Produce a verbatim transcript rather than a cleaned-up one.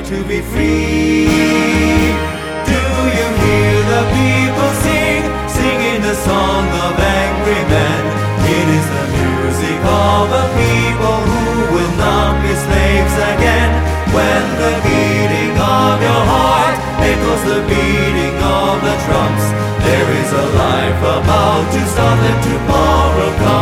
to be free. Do you hear the people sing, singing the song of angry men? It is the music of a people who will not be slaves again. When the beating of your heart echoes the beating of the drums, there is a life about to start and tomorrow comes.